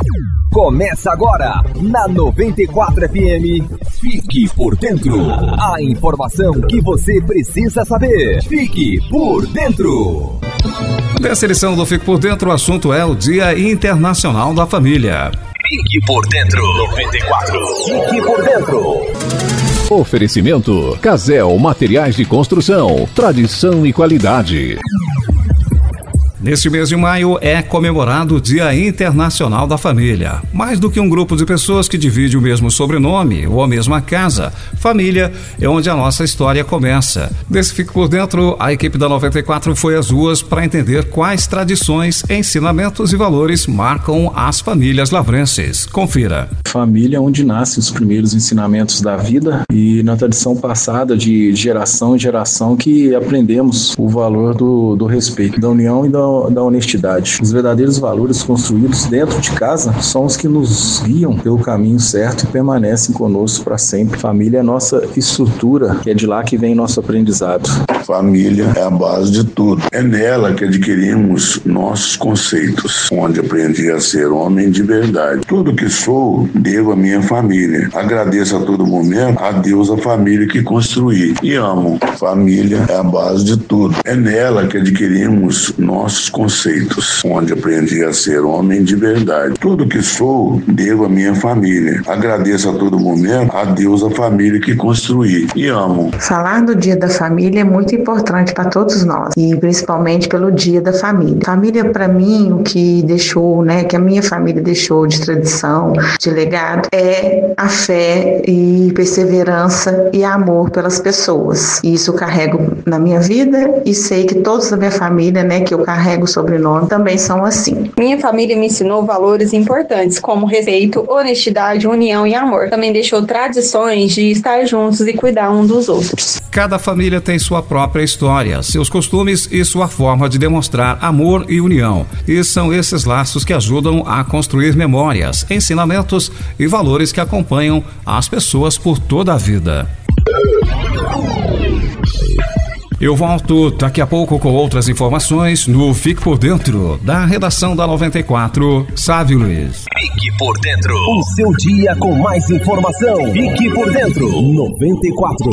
Começa agora, na 94 FM, Fique por Dentro. A informação que você precisa saber. Fique por Dentro. Nessa edição do Fique por Dentro, o assunto é o Dia Internacional da Família. Fique por Dentro. 94. Fique por Dentro. Oferecimento: Casel Materiais de Construção, tradição e qualidade. Neste mês de maio é comemorado o Dia Internacional da Família. Mais do que um grupo de pessoas que divide o mesmo sobrenome ou a mesma casa, família é onde a nossa história começa. Desse Fique por Dentro, a equipe da 94 foi às ruas para entender quais tradições, ensinamentos e valores marcam as famílias lavrenses. Confira. Família é onde nascem os primeiros ensinamentos da vida e na tradição passada de geração em geração que aprendemos o valor do respeito, da união e da honestidade. Os verdadeiros valores construídos dentro de casa são os que nos guiam pelo caminho certo e permanecem conosco para sempre. Família é a nossa estrutura, que é de lá que vem nosso aprendizado. Família é a base de tudo. É nela que adquirimos nossos conceitos, onde aprendi a ser homem de verdade. Tudo que sou, devo à minha família. Agradeço a todo momento a Deus, a família que construí e amo. Família é a base de tudo. É nela que adquirimos nossos conceitos, onde aprendi a ser homem de verdade. Tudo que sou, devo à minha família. Agradeço a todo momento a Deus, a família que construí e amo. Falar do Dia da Família é muito importante para todos nós, e principalmente pelo Dia da Família. Família, para mim, o que deixou, que a minha família deixou de tradição, de legado, é a fé e perseverança e amor pelas pessoas. E isso eu carrego na minha vida e sei que todos da minha família, que eu carrego o sobrenome, também são assim. Minha família me ensinou valores importantes como respeito, honestidade, união e amor. Também deixou tradições de estar juntos e cuidar um dos outros. Cada família tem sua própria história, seus costumes e sua forma de demonstrar amor e união. E são esses laços que ajudam a construir memórias, ensinamentos e valores que acompanham as pessoas por toda a vida. Eu volto daqui a pouco com outras informações no Fique por Dentro, da redação da 94, Sávio Luiz. Fique por Dentro. O seu dia com mais informação. Fique por Dentro. 94.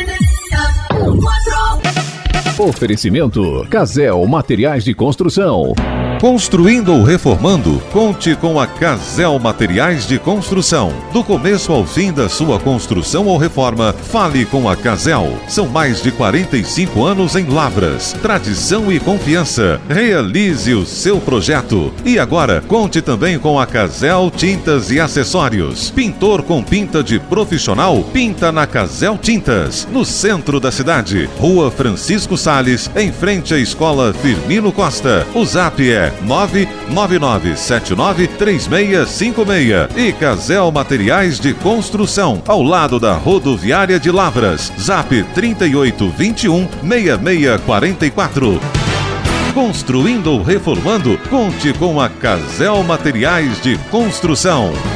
Oferecimento: Casel Materiais de Construção. Construindo ou reformando? Conte com a Casel Materiais de Construção. Do começo ao fim da sua construção ou reforma, fale com a Casel. São mais de 45 anos em Lavras. Tradição e confiança. Realize o seu projeto. E agora, conte também com a Casel Tintas e Acessórios. Pintor com pinta de profissional? Pinta na Casel Tintas. No centro da cidade. Rua Francisco Salles, em frente à Escola Firmino Costa. O zap é 999793656 e Casel Materiais de Construção, ao lado da rodoviária de Lavras. Zap 38216644. Construindo ou reformando? Conte com a Casel Materiais de Construção.